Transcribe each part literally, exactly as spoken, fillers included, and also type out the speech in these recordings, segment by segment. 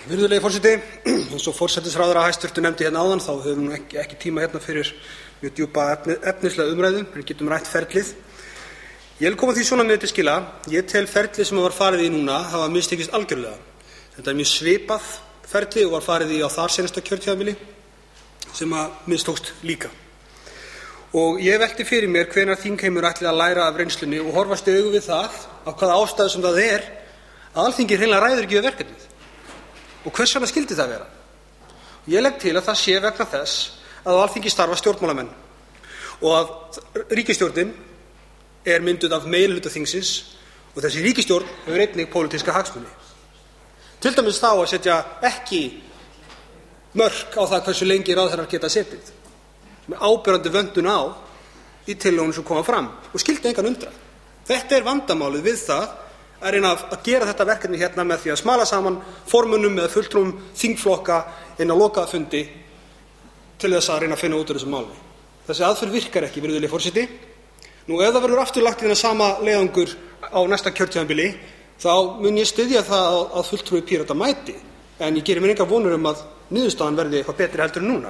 Virðulegi forseti, eins og forsætisráðherra hæstvirtur nefndi hérna áðan, þá höfum við ekki, ekki tíma hérna fyrir mjög djúpa efni, efnislega umræðu, en getum rætt ferlið. Ég vil koma því svona með til skila. Ég tel ferlið sem var farið í núna hafa mistekist algjörlega. Þetta er mjög svipað ferli og var farið í á þar seinasta kjörtímabili sem að mistókst líka. Og ég velti fyrir mér hvenær þingheimur ætli að læra af reynslunni og horfast í augu við það af hvaða ástæðu sem það er að Alþingi hreinlega ræður ekki við verkefnið. Og hvers vegna skyldi það vera? Ég legg til að það sé vegna þess að á Alþingi starfa stjórnmálamenn og að ríkisstjórnin er mynduð af meirihluta þingsins og þessi ríkisstjórn hefur einnig pólitíska hagsmuni. Til dæmis þá að setja ekki mörk á það hversu lengi ráðherrar geta setið, með áberandi vöndun á í tillögunum sem koma fram og skyldi engan undra. Þetta er vandamálið við það að reyna að gera þetta verkefni hérna með því að smala saman formunum eða fulltrúum þingflokka inn á lokafundi til þess að reyna að finna út úr þessu máli. Þessi aðferð virkar ekki, virðulegi forseti. Nú ef það verður aftur lagt í þennan sama leiðangur á næsta kjörtímabili, þá mun ég styðja það að fulltrúi Pírata mæti, en ég geri mér engar vonir um að niðurstaðan verði eitthvað betri heldur en núna.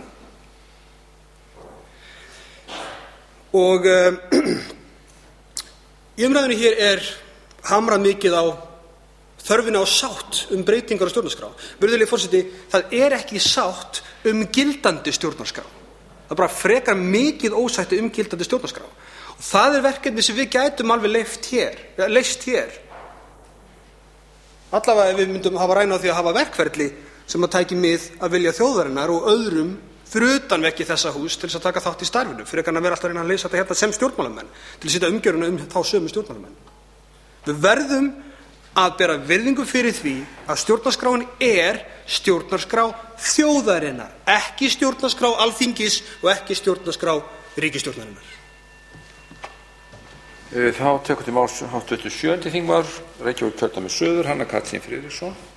Og um, í umræðunni hér er hamrað mikið á þörfina á sátt um breytingar á stjórnarskrá. Virðulegi forseti, það er ekki sátt um gildandi stjórnarskrá. Það er bara frekar mikið ósætti um gildandi stjórnarskrá. Og það er verkefni sem við gætum alveg leyft hér, ja, leyst hér. Allavega ef við myndum hafa ræna á því að hafa verkferli sem að tæki mið að vilja þjóðarinnar og öðrum fyrir utan veggi þessa hús til þess að taka þátt í starfinu, fyrir ekki að vera alltaf að reyna að leysa þetta hérna sem stjórnmálamenn, til að setja umgjöruna um þá sömu stjórnmálamenn. Við verðum að bera virðingu fyrir því að stjórnarskráin er stjórnarskrá þjóðarinnar, ekki stjórnarskrá Alþingis og ekki stjórnarskrá ríkisstjórnarinnar. Þá tekur til máls háttvirtur sjöundi þingmaður Reykjavík kjördæmi suður, Hanna Katrín Friðriksson.